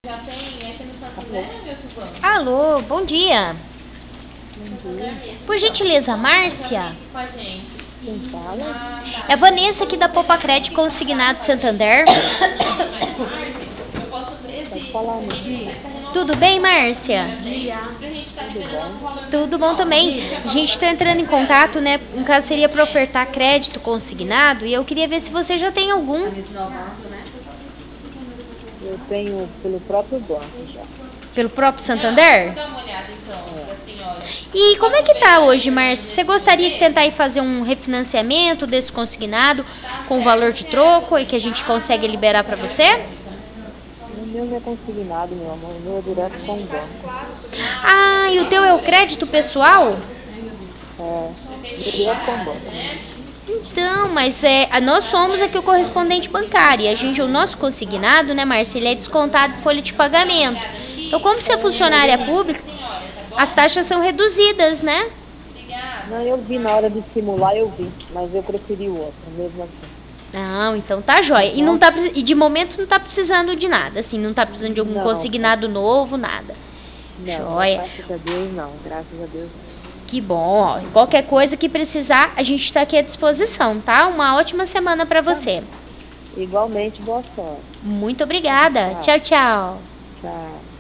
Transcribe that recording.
Já tem aqui no Santander, meu Silvão? Alô, bom dia. Por gentileza, Márcia? Com a gente. Quem fala? É a Vanessa aqui da Poupa Crédito Consignado Santander. Eu posso ver Pode esse. falar, A né? gente tá renovando Tudo bem, Márcia? pra gente tá liberando o valor. Tudo bom também. A gente está entrando em contato, né? No caso seria para ofertar crédito consignado e eu queria ver se você já tem algum. Eu tenho pelo próprio banco já. Pelo próprio Santander? Dá uma olhada então, pra senhora. E como é que tá hoje, Márcia? Você gostaria de tentar ir fazer um refinanciamento desse consignado com valor de troco e que a gente consegue liberar para você? O meu não é consignado, meu amor. O meu é direto com o banco. Ah, e o teu é o crédito pessoal? É, direto com o banco. Então, mas nós somos aqui o correspondente bancário. E o nosso consignado, né, Márcia, ele é descontado em folha de pagamento. Então, como você é funcionária pública, as taxas são reduzidas, né? Não, eu vi na hora de simular, eu vi. Mas eu preferi o outro, mesmo assim. Não, então tá jóia. E, não tá, e de momento não tá precisando de nada, assim, não tá precisando de algum Não. consignado novo, nada. Não, Joia. graças a Deus não. Graças a Deus não. Que bom, ó. Qualquer coisa que precisar, a gente tá aqui à disposição, tá? Uma ótima semana pra você. Igualmente, boa sorte. Muito obrigada. Tchau, tchau. Tchau.